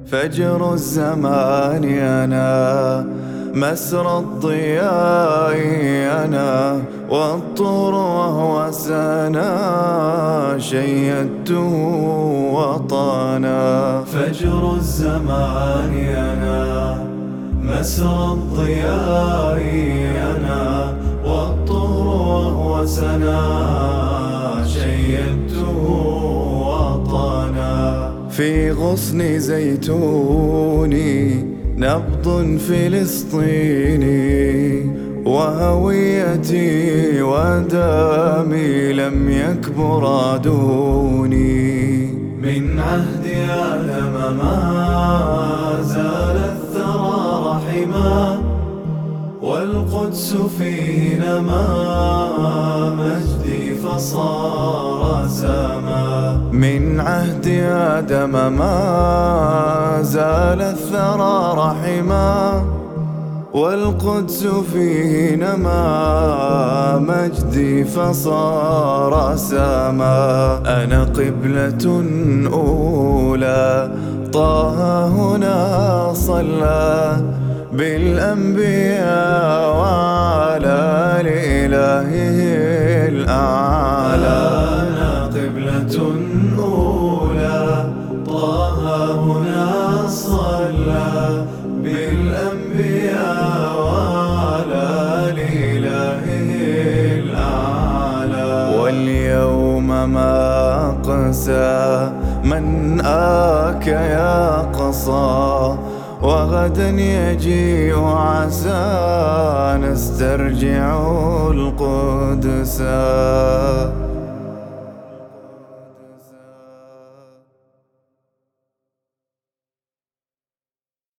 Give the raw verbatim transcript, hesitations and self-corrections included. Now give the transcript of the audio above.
فجر الزمان أنا، مسرى الضياء أنا، والطور وهو سنا شيدته وطنا. فجر الزمان أنا، مسرى الضياء أنا، والطور وهو سنا شيدته وطنا. في غصن زيتوني نبض فلسطيني، وهويتي ودمي لم يكبر دوني. من عهد آدم ما زال الثرى رحما، والقدس فيه نما مجدي فصار سما. من عهد آدم ما زال الثرى رحما، والقدس فيه نما مجدي فصار سما. أنا قبلة أولى طه هنا صلى، بالأنبياء وعلى إلهه الأعلى. أنا قبلة أولى طه هنا صلى، بالأنبياء وعلى إلهه الأعلى. واليوم ما قسى من آك يا قصا، وغدا يجيء عسى نسترجع القدسا.